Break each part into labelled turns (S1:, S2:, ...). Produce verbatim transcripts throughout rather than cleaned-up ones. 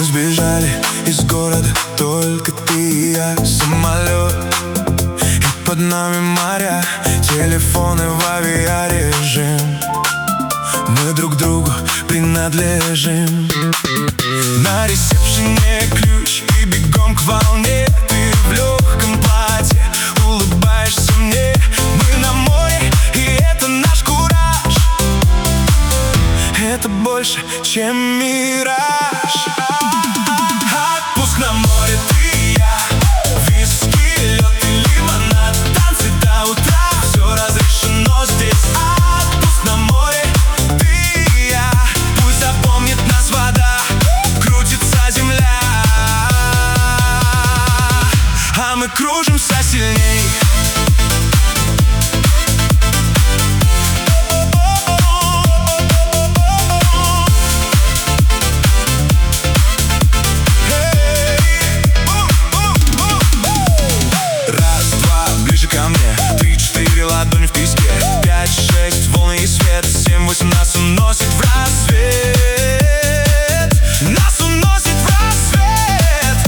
S1: сбежали из города, только ты и я. Самолет, и под нами моря, телефоны в авиарежим. Мы друг другу принадлежим. На ресепшене ключ и бегом к волне. Ты в легком платье, улыбаешься мне. Мы на море, и это наш кураж. Это больше, чем мираж. Отпуск на море, ты и я. Виски, лед и лимонад, танцы до утра. Все разрешено здесь. Отпуск на море, ты и я. Пусть запомнит нас вода, крутится земля, а мы кружимся сильней. Ладони в песке, пять, шесть, волны и свет, семь, восемь, нас уносит в рассвет. Нас уносит в рассвет.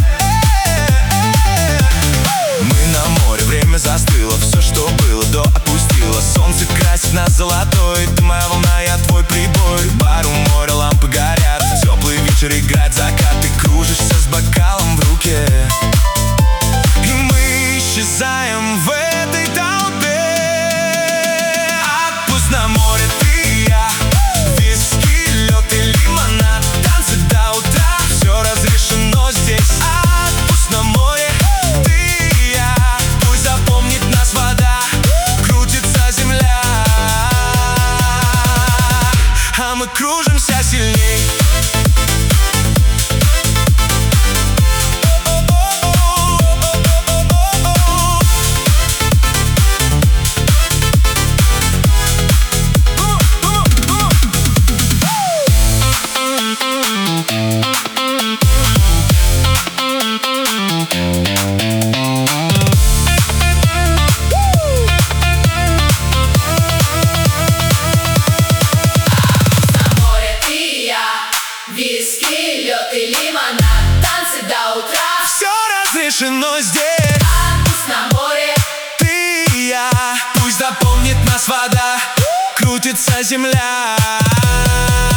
S1: Мы на море, время застыло, все, что было, до отпустило. Солнце красит нас золотой, ты моя волна, я твой прибой. Бар у моря, лампы горят, теплый вечер, играет закат. Ты кружишься с бокалом в руке, и мы исчезаем в этой толпе. На море, ты и я. Виски, лед и лимонад, танцы до утра. Все разрешено здесь. Отпуск на море, ты и я. Пусть запомнит нас вода, крутится земля, а мы кружимся сильней.
S2: Виски, лед и лимонад, танцы до утра.
S1: Все разрешено здесь.
S2: Отпуск на море,
S1: ты и я. Пусть запомнит нас вода, крутится земля.